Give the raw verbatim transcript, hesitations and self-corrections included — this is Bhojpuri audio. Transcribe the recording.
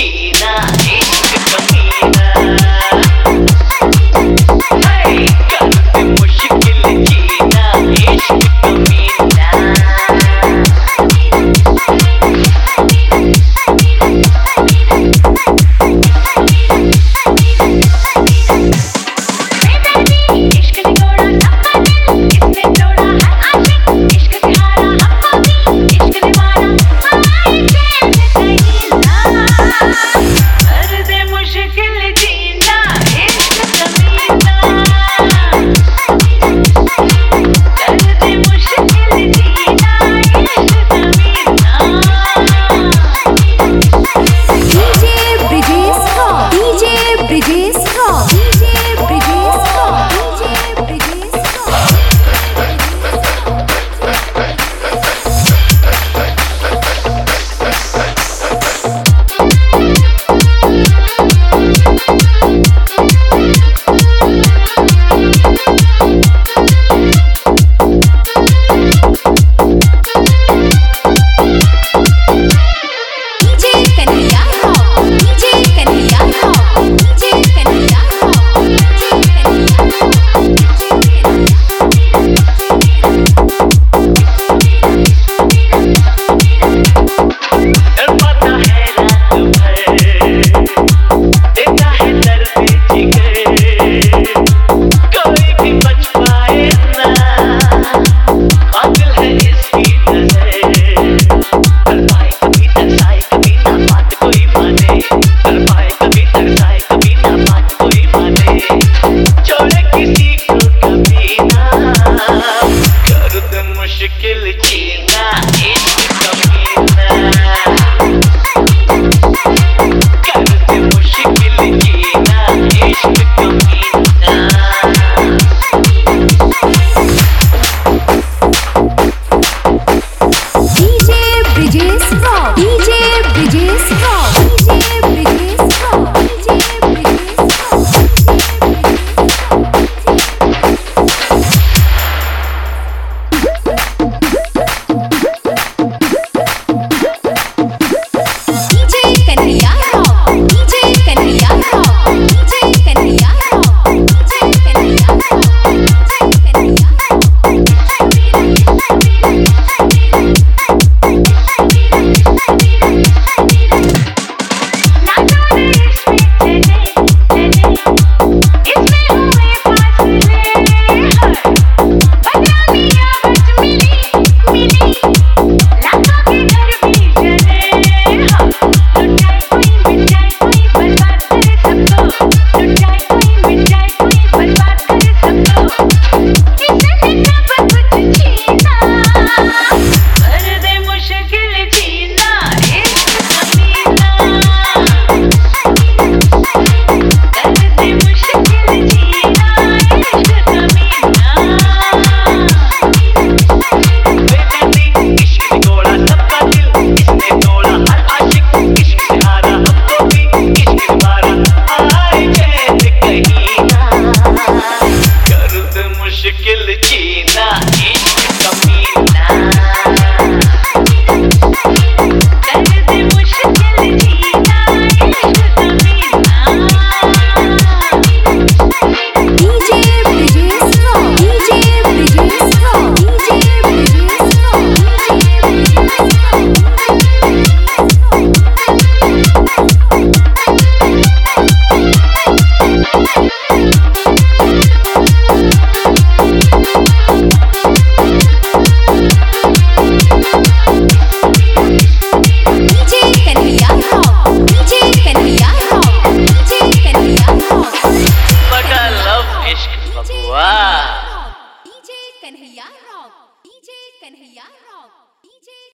जीना इश्क कमीना, हाय करते मुश्किल जीना इश्क कमीना। मुश्किल जीना इश्क कमीना, करते मुश्किल जीना इश्क कमीना। DJ Brijesh rock, DJ Brijesh rock, DJ Brijesh rock, DJ Brijesh मुश्किल जीना इश्क कमीना, करते मुश्किल जीना इश्क कमीना। DJ Brijesh rock, DJ Brijesh rock, DJ Brijesh rock, वाह DJ Kanhaiya rock, DJ Kanhaiya rock, DJ